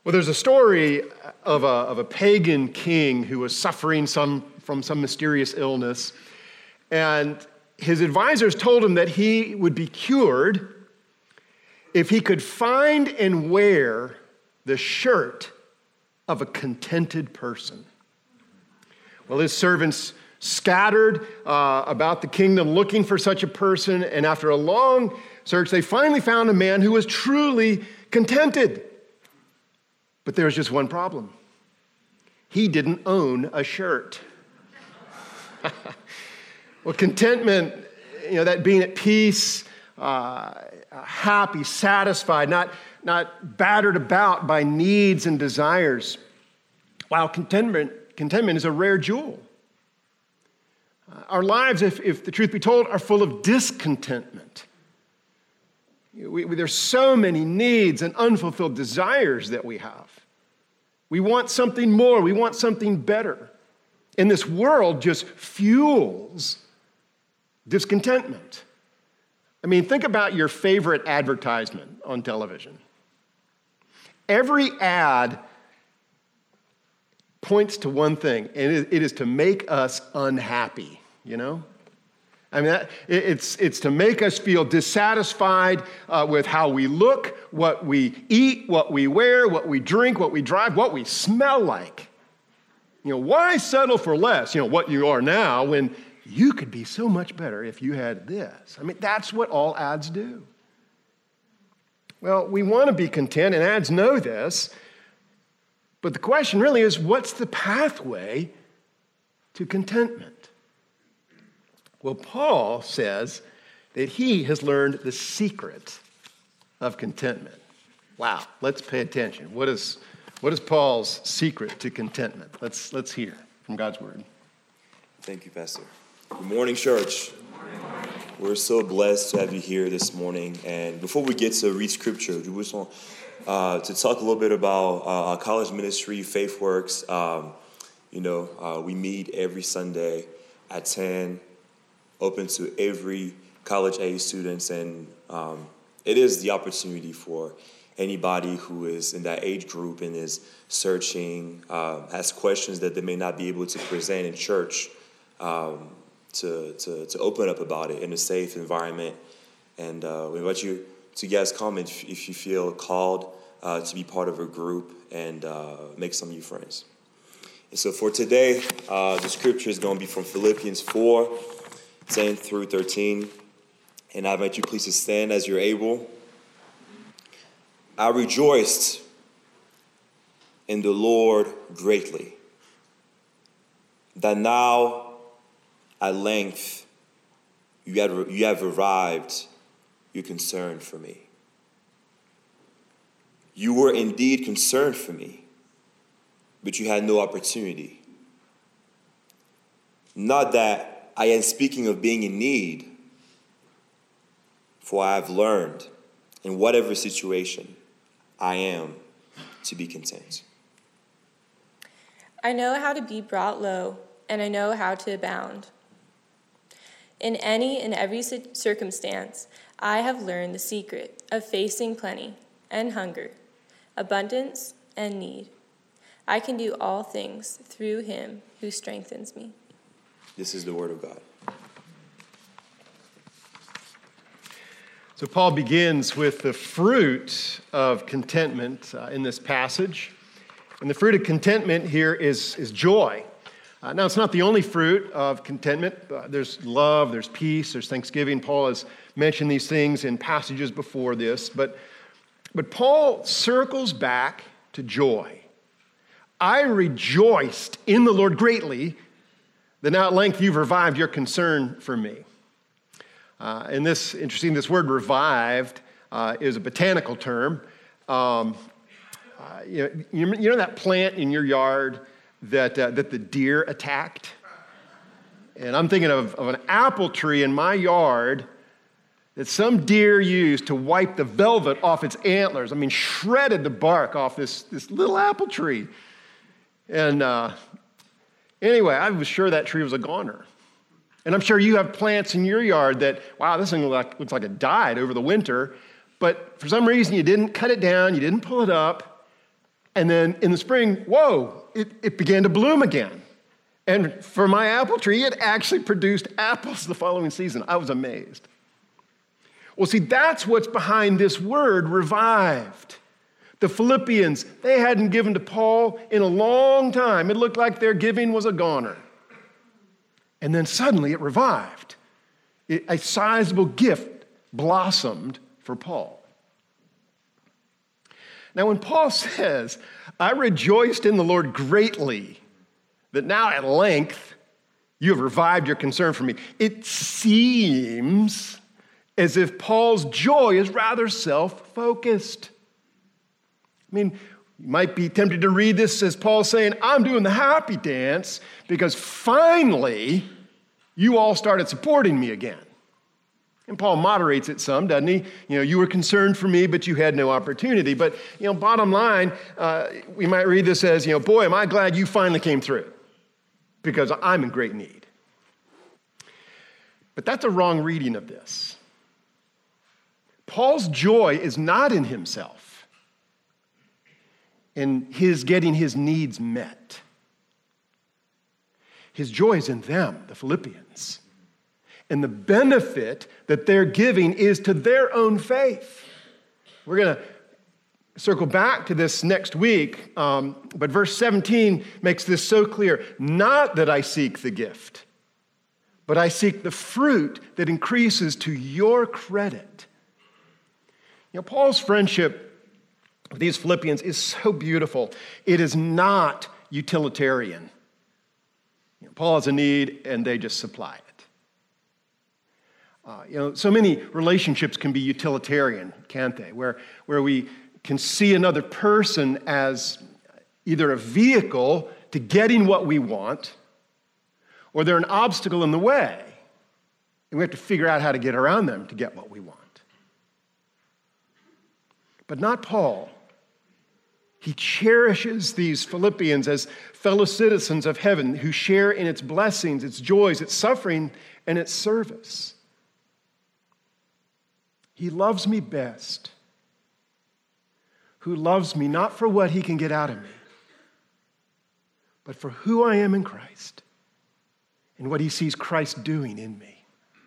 Well, there's a story of a pagan king who was suffering from some mysterious illness, and his advisors told him that he would be cured if he could find and wear the shirt of a contented person. Well, his servants scattered about the kingdom looking for such a person, and after a long search, they finally found a man who was truly contented. But there was just one problem. He didn't own a shirt. Well, contentment, that being at peace, happy, satisfied, not battered about by needs and desires. While contentment is a rare jewel. Our lives, if the truth be told, are full of discontentment. There's so many needs and unfulfilled desires that we have. We want something more. We want something better. And this world just fuels discontentment. I mean, think about your favorite advertisement on television. Every ad points to one thing, and it is to make us unhappy, I mean, it's to make us feel dissatisfied with how we look, what we eat, what we wear, what we drink, what we drive, what we smell like. Why settle for less, what you are now, when you could be so much better if you had this? I mean, that's what all ads do. Well, we want to be content, and ads know this, but the question really is, what's the pathway to contentment? Well, Paul says that he has learned the secret of contentment. Wow, let's pay attention. What is Paul's secret to contentment? Let's hear from God's word. Thank you, Pastor. Good morning, church. We're so blessed to have you here this morning. And before we get to read scripture, we just want to talk a little bit about our college ministry, FaithWorks. We meet every Sunday at 10, open to every college-age students, and it is the opportunity for anybody who is in that age group and is searching, has questions that they may not be able to present in church, to open up about it in a safe environment. And we invite you to guys come if you feel called to be part of a group and make some new friends. And so for today, the scripture is going to be from Philippians 4, 10 through 13. And I invite you please to stand as you're able. I rejoiced in the Lord greatly, that now at length you have revived your concern for me. You were indeed concerned for me, but you had no opportunity. Not that I am speaking of being in need, for I have learned in whatever situation I am to be content. I know how to be brought low, and I know how to abound. In any and every circumstance, I have learned the secret of facing plenty and hunger, abundance and need. I can do all things through him who strengthens me. This is the word of God. So Paul begins with the fruit of contentment in this passage. And the fruit of contentment here is joy. Now, it's not the only fruit of contentment. There's love, there's peace, there's thanksgiving. Paul has mentioned these things in passages before this. But Paul circles back to joy. I rejoiced in the Lord greatly that now at length you've revived your concern for me. And this word revived is a botanical term. You know that plant in your yard that the deer attacked? And I'm thinking of an apple tree in my yard that some deer used to wipe the velvet off its antlers. I mean, shredded the bark off this little apple tree. And anyway, I was sure that tree was a goner. And I'm sure you have plants in your yard that, wow, this thing looks like it died over the winter. But for some reason, you didn't cut it down, you didn't pull it up, And then in the spring, whoa, it began to bloom again. And for my apple tree, it actually produced apples the following season. I was amazed. Well, see, that's what's behind this word, revived. The Philippians, they hadn't given to Paul in a long time. It looked like their giving was a goner. And then suddenly it revived. A sizable gift blossomed for Paul. Now, when Paul says, I rejoiced in the Lord greatly, that now at length you have revived your concern for me, it seems as if Paul's joy is rather self-focused. I mean, you might be tempted to read this as Paul saying, I'm doing the happy dance because finally you all started supporting me again. And Paul moderates it some, doesn't he? You were concerned for me, but you had no opportunity. But, bottom line, we might read this as, boy, am I glad you finally came through because I'm in great need. But that's a wrong reading of this. Paul's joy is not in himself, in his getting his needs met. His joy is in them, the Philippians. And the benefit that they're giving is to their own faith. We're going to circle back to this next week, but verse 17 makes this so clear. Not that I seek the gift, but I seek the fruit that increases to your credit. Paul's friendship with these Philippians is so beautiful. It is not utilitarian. Paul has a need, and they just supply it. So many relationships can be utilitarian, can't they? Where we can see another person as either a vehicle to getting what we want, or they're an obstacle in the way, and we have to figure out how to get around them to get what we want. But not Paul. He cherishes these Philippians as fellow citizens of heaven who share in its blessings, its joys, its suffering, and its service. He loves me best, who loves me not for what he can get out of me, but for who I am in Christ and what he sees Christ doing in me.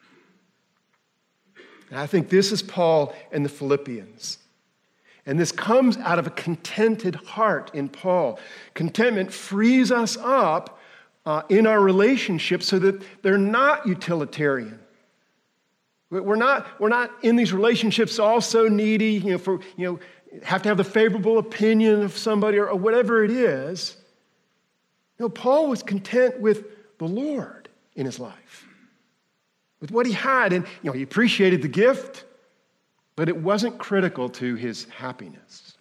And I think this is Paul and the Philippians. And this comes out of a contented heart in Paul. Contentment frees us up in our relationships so that they're not utilitarian. We're not in these relationships all so needy, have to have the favorable opinion of somebody or whatever it is. No, Paul was content with the Lord in his life, with what he had. And, he appreciated the gift, but it wasn't critical to his happiness.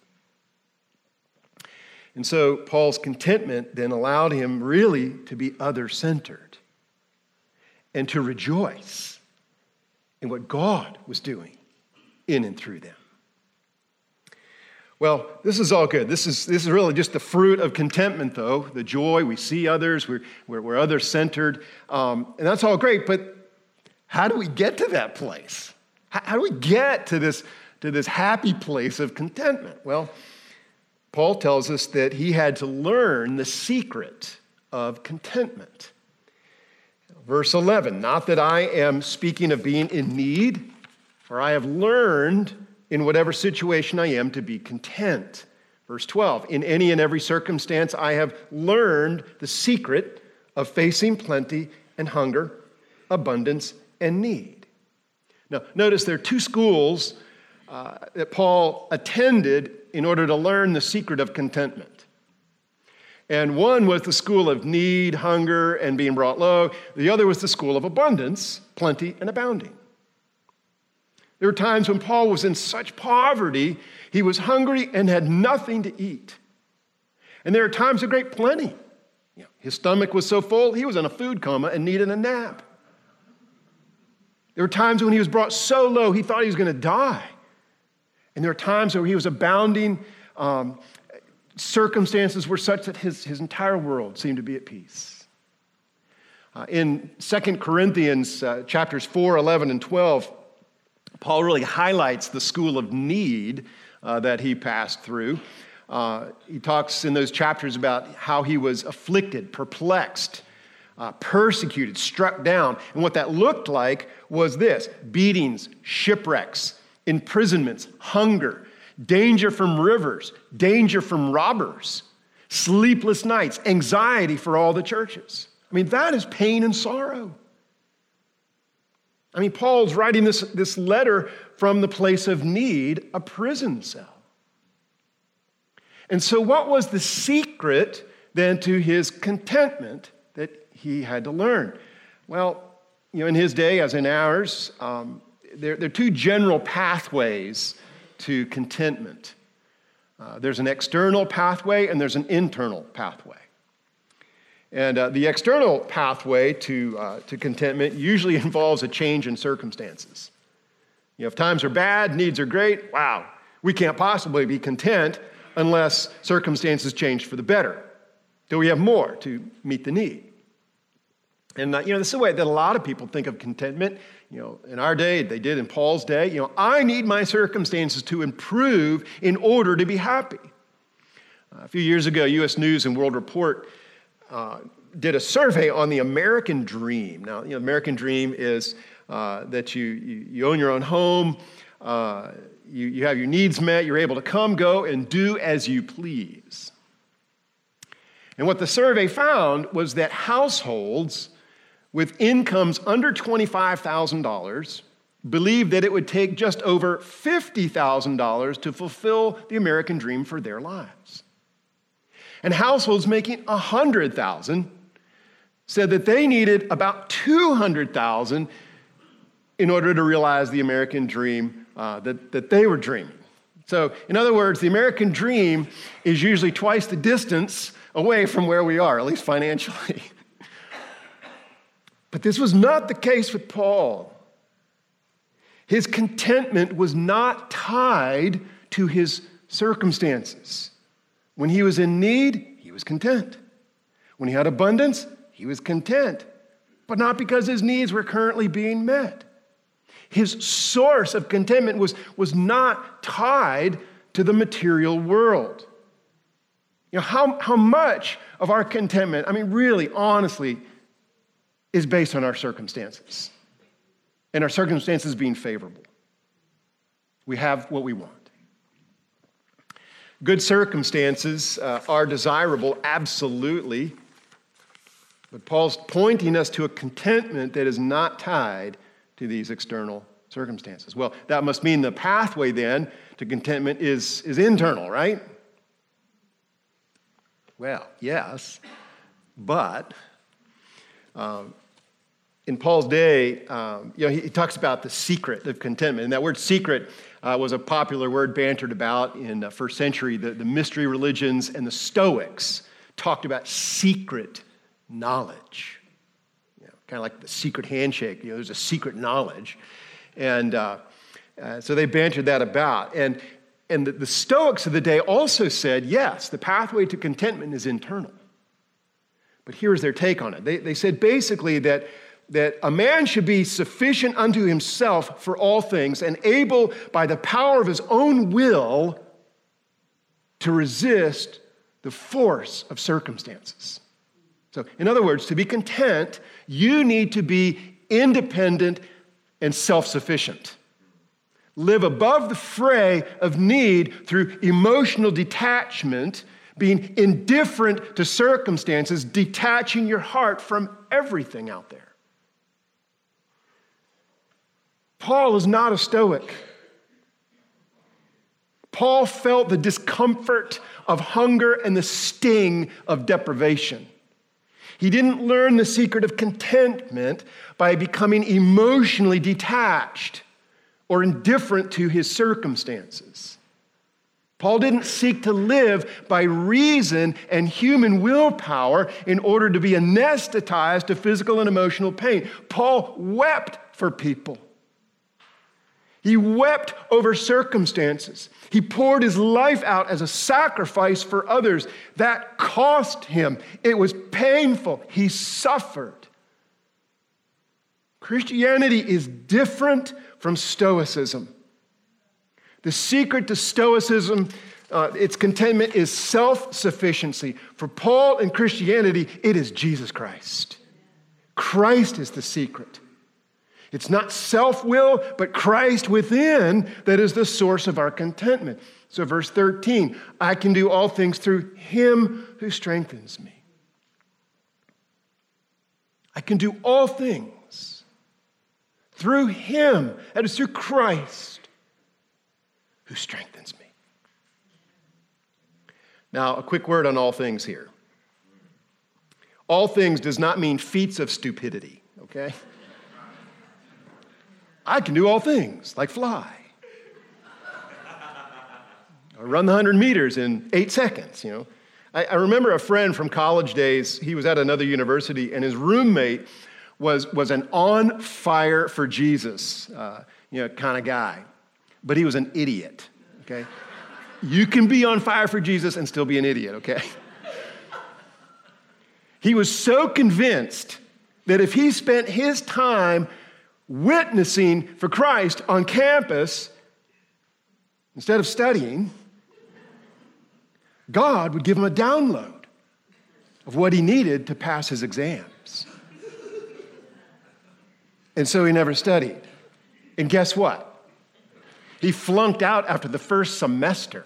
And so Paul's contentment then allowed him really to be other-centered and to rejoice in what God was doing in and through them. Well, this is all good. This is really just the fruit of contentment, though. The joy, we see others, we're other-centered, and that's all great, but how do we get to that place? How do we get to this happy place of contentment? Well, Paul tells us that he had to learn the secret of contentment. Verse 11, not that I am speaking of being in need, for I have learned in whatever situation I am to be content. Verse 12, in any and every circumstance I have learned the secret of facing plenty and hunger, abundance and need. Now, notice there are two schools that Paul attended in order to learn the secret of contentment. And one was the school of need, hunger, and being brought low. The other was the school of abundance, plenty, and abounding. There were times when Paul was in such poverty, he was hungry and had nothing to eat. And there are times of great plenty. His stomach was so full, he was in a food coma and needed a nap. There were times when he was brought so low, he thought he was going to die. And there were times where he was abounding. Circumstances were such that his entire world seemed to be at peace. In 2 Corinthians chapters 4, 11, and 12, Paul really highlights the school of need that he passed through. He talks in those chapters about how he was afflicted, perplexed, persecuted, struck down. And what that looked like was this: beatings, shipwrecks, imprisonments, hunger, danger from rivers, danger from robbers, sleepless nights, anxiety for all the churches. I mean, that is pain and sorrow. I mean, Paul's writing this letter from the place of need, a prison cell. And so what was the secret then to his contentment that he had to learn? Well, in his day, as in ours, there are two general pathways to contentment. There's an external pathway and there's an internal pathway. And the external pathway to contentment usually involves a change in circumstances. If times are bad, needs are great, wow, we can't possibly be content unless circumstances change for the better. Do we have more to meet the need? And this is the way that a lot of people think of contentment. In our day, they did in Paul's day. I need my circumstances to improve in order to be happy. A few years ago, U.S. News and World Report did a survey on the American dream. Now, the American dream is that you own your own home, you have your needs met, you're able to come, go, and do as you please. And what the survey found was that households with incomes under $25,000 believed that it would take just over $50,000 to fulfill the American dream for their lives. And households making $100,000 said that they needed about $200,000 in order to realize the American dream that they were dreaming. So, in other words, the American dream is usually twice the distance away from where we are, at least financially. But this was not the case with Paul. His contentment was not tied to his circumstances. When he was in need, he was content. When he had abundance, he was content. But not because his needs were currently being met. His source of contentment was not tied to the material world. How much of our contentment, really, honestly, is based on our circumstances. And our circumstances being favorable. We have what we want. Good circumstances are desirable, absolutely. But Paul's pointing us to a contentment that is not tied to these external circumstances. Well, that must mean the pathway then to contentment is internal, right? Well, yes, but in Paul's day, he talks about the secret of contentment. And that word secret was a popular word bantered about in the first century. The mystery religions and the Stoics talked about secret knowledge. Kind of like the secret handshake. There's a secret knowledge. And so they bantered that about. And the Stoics of the day also said, yes, the pathway to contentment is internal. But here's their take on it. They said basically that a man should be sufficient unto himself for all things and able by the power of his own will to resist the force of circumstances. So, in other words, to be content, you need to be independent and self-sufficient. Live above the fray of need through emotional detachment, being indifferent to circumstances, detaching your heart from everything out there. Paul is not a Stoic. Paul felt the discomfort of hunger and the sting of deprivation. He didn't learn the secret of contentment by becoming emotionally detached or indifferent to his circumstances. Paul didn't seek to live by reason and human willpower in order to be anesthetized to physical and emotional pain. Paul wept for people. He wept over circumstances. He poured his life out as a sacrifice for others. That cost him. It was painful. He suffered. Christianity is different from Stoicism. The secret to Stoicism Its contentment is self-sufficiency. For Paul in Christianity, it is Jesus Christ. Christ is the secret. It's not self-will, but Christ within that is the source of our contentment. So verse 13, I can do all things through him who strengthens me. I can do all things through him, that is through Christ, who strengthens me. Now, a quick word on all things here. All things does not mean feats of stupidity, okay? I can do all things, like fly. Or run the 100 meters in 8 seconds, you know. I remember a friend from college days, he was at another university, and his roommate was an on fire for Jesus, kind of guy. But he was an idiot, okay? You can be on fire for Jesus and still be an idiot, okay? He was so convinced that if he spent his time witnessing for Christ on campus, instead of studying, God would give him a download of what he needed to pass his exams. And so he never studied. And guess what? He flunked out after the first semester.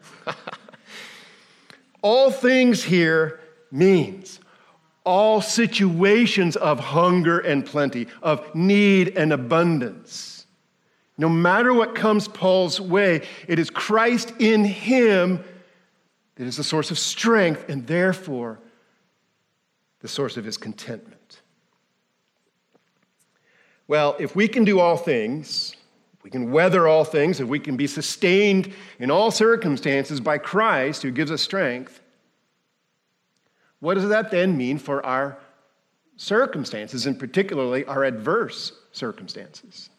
All things here means all situations of hunger and plenty, of need and abundance. No matter what comes Paul's way, it is Christ in him that is the source of strength and therefore the source of his contentment. Well, if we can do all things, we can weather all things, if we can be sustained in all circumstances by Christ who gives us strength, what does that then mean for our circumstances, and particularly our adverse circumstances?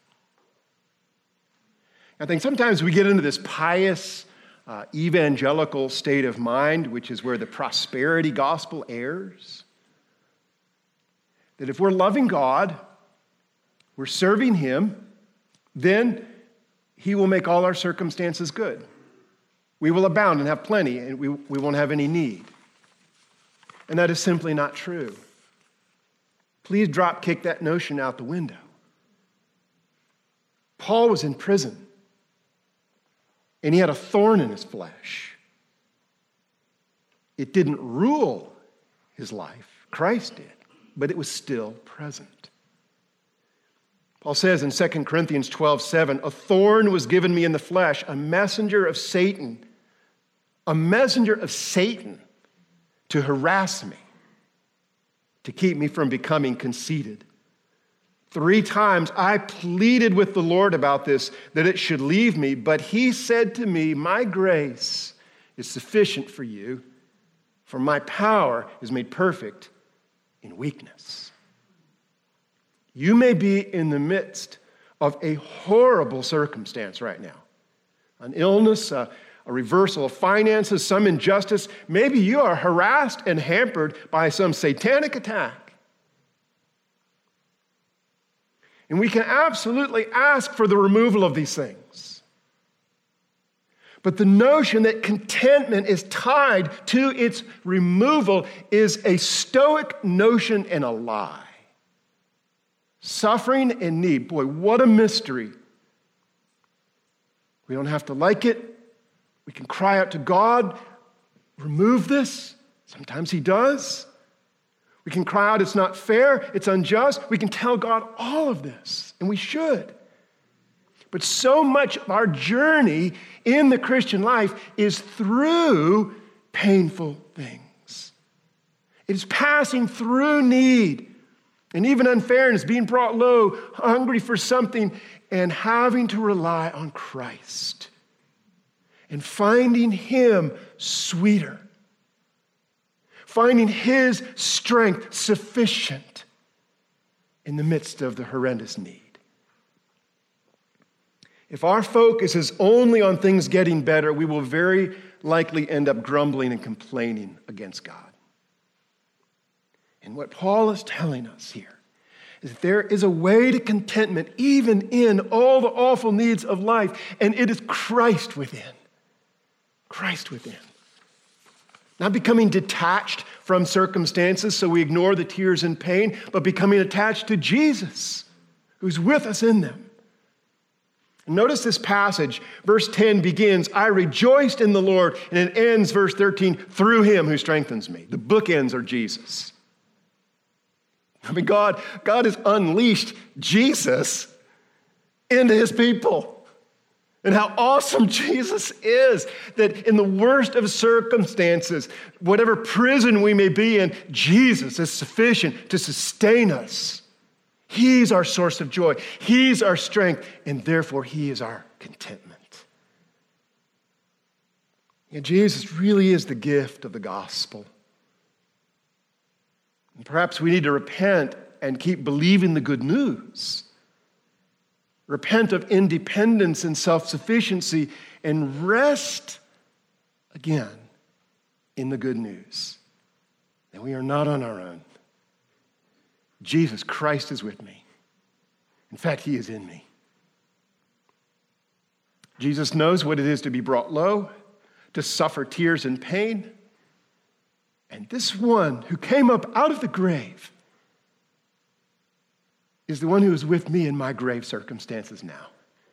I think sometimes we get into this pious, evangelical state of mind, which is where the prosperity gospel errs. That if we're loving God, we're serving him, then he will make all our circumstances good. We will abound and have plenty, and we won't have any need. And that is simply not true. Please drop kick that notion out the window. Paul was in prison, and he had a thorn in his flesh. It didn't rule his life. Christ did, but it was still present. Paul says in 2 Corinthians 12:7, a thorn was given me in the flesh, a messenger of Satan to harass me, to keep me from becoming conceited. 3 times I pleaded with the Lord about this, that it should leave me, but he said to me, my grace is sufficient for you, for my power is made perfect in weakness. You may be in the midst of a horrible circumstance right now. An illness, a reversal of finances, some injustice. Maybe you are harassed and hampered by some satanic attack. And we can absolutely ask for the removal of these things. But the notion that contentment is tied to its removal is a Stoic notion and a lie. Suffering and need, boy, what a mystery. We don't have to like it. We can cry out to God, remove this. Sometimes he does. We can cry out, it's not fair, it's unjust. We can tell God all of this, and we should. But so much of our journey in the Christian life is through painful things. It is passing through need and even unfairness, being brought low, hungry for something, and having to rely on Christ and finding him sweeter, finding his strength sufficient in the midst of the horrendous need. If our focus is only on things getting better, we will very likely end up grumbling and complaining against God. And what Paul is telling us here is that there is a way to contentment even in all the awful needs of life, and it is Christ within. Christ within. Not becoming detached from circumstances so we ignore the tears and pain, but becoming attached to Jesus, who's with us in them. And notice this passage, verse 10 begins, I rejoiced in the Lord, and it ends, verse 13, through him who strengthens me. The bookends are Jesus. I mean, God has unleashed Jesus into his people. And how awesome Jesus is, that in the worst of circumstances, whatever prison we may be in, Jesus is sufficient to sustain us. He's our source of joy. He's our strength, and therefore he is our contentment. And Jesus really is the gift of the gospel. And perhaps we need to repent and keep believing the good news. Repent of independence and self-sufficiency and rest again in the good news that we are not on our own. Jesus Christ is with me. In fact, he is in me. Jesus knows what it is to be brought low, to suffer tears and pain. And this one who came up out of the grave is the one who is with me in my grave circumstances now.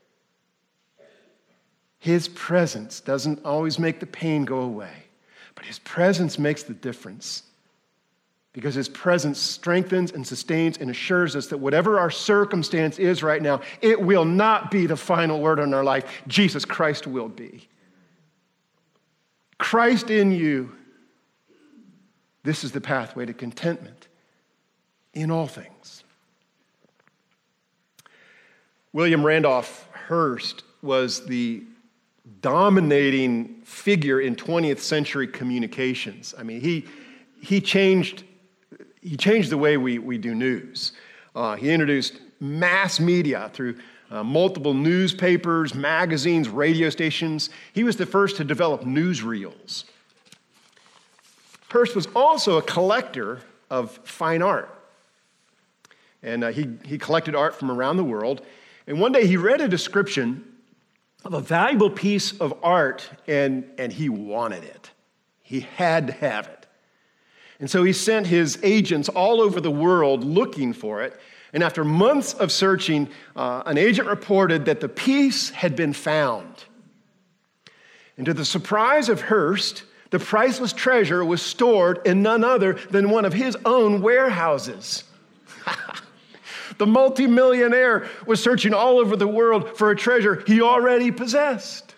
His presence doesn't always make the pain go away, but his presence makes the difference. Because his presence strengthens and sustains and assures us that whatever our circumstance is right now, it will not be the final word in our life. Jesus Christ will be. Christ in you. This is the pathway to contentment in all things. William Randolph Hearst was the dominating figure in 20th century communications. I mean, he changed the way we do news. He introduced mass media through multiple newspapers, magazines, radio stations. He was the first to develop newsreels. Hearst was also a collector of fine art. And he collected art from around the world. And one day he read a description of a valuable piece of art, and he wanted it. He had to have it. And so he sent his agents all over the world looking for it. And after months of searching, an agent reported that the piece had been found. And to the surprise of Hearst, the priceless treasure was stored in none other than one of his own warehouses. The multimillionaire was searching all over the world for a treasure he already possessed.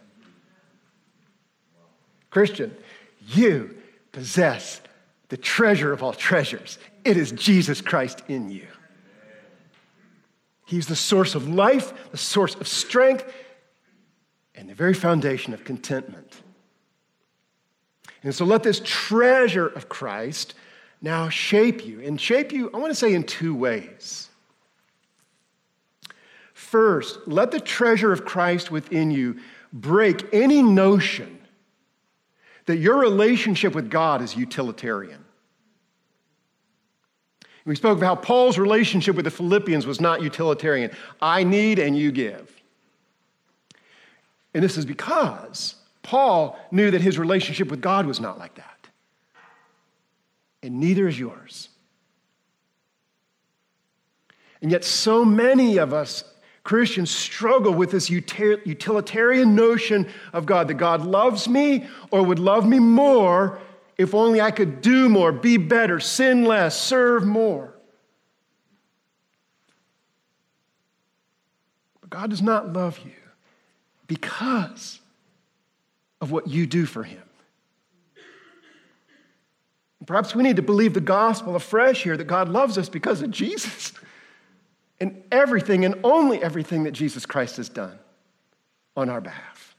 Christian, you possess the treasure of all treasures. It is Jesus Christ in you. He's the source of life, the source of strength, and the very foundation of contentment. And so let this treasure of Christ now shape you. And shape you, I want to say, in two ways. First, let the treasure of Christ within you break any notion that your relationship with God is utilitarian. We spoke of how Paul's relationship with the Philippians was not utilitarian. I need and you give. And this is because Paul knew that his relationship with God was not like that. And neither is yours. And yet so many of us Christians struggle with this utilitarian notion of God, that God loves me or would love me more if only I could do more, be better, sin less, serve more. But God does not love you because of what you do for him. And perhaps we need to believe the gospel afresh here, that God loves us because of Jesus. And everything and only everything that Jesus Christ has done on our behalf.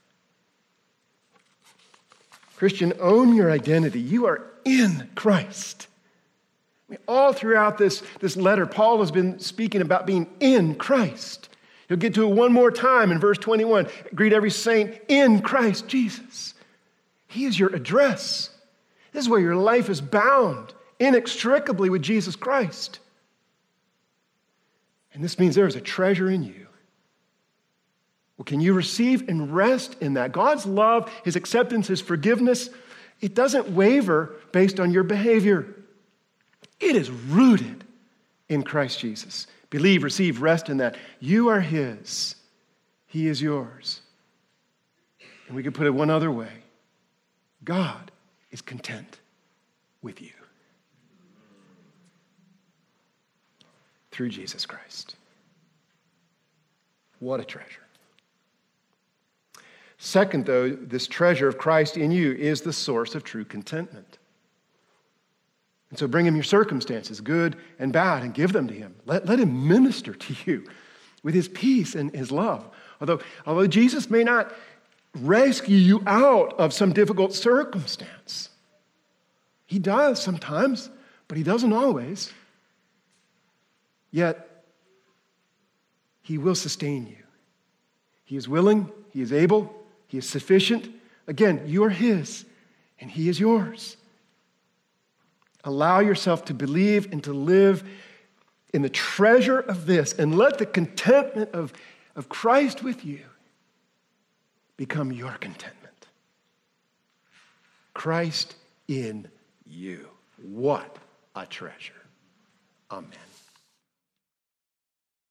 Christian, own your identity. You are in Christ. I mean, all throughout this letter, Paul has been speaking about being in Christ. He'll get to it one more time in verse 21. Greet every saint in Christ Jesus. He is your address. This is where your life is bound inextricably with Jesus Christ. And this means there is a treasure in you Well, can you receive and rest in that? God's love, his acceptance, his forgiveness, it doesn't waver based on your behavior. It is rooted in Christ Jesus. Believe, receive, rest in that. You are his. He is yours. And we could put it one other way. God is content with you. Through Jesus Christ. What a treasure. Second, though, this treasure of Christ in you is the source of true contentment. And so bring him your circumstances, good and bad, and give them to him. Let him minister to you with his peace and his love. Although Jesus may not rescue you out of some difficult circumstance, he does sometimes, but he doesn't always. Yet, he will sustain you. He is willing, he is able, he is sufficient. Again, you are his, and he is yours. Allow yourself to believe and to live in the treasure of this, and let the contentment of Christ with you become your contentment. Christ in you. What a treasure. Amen.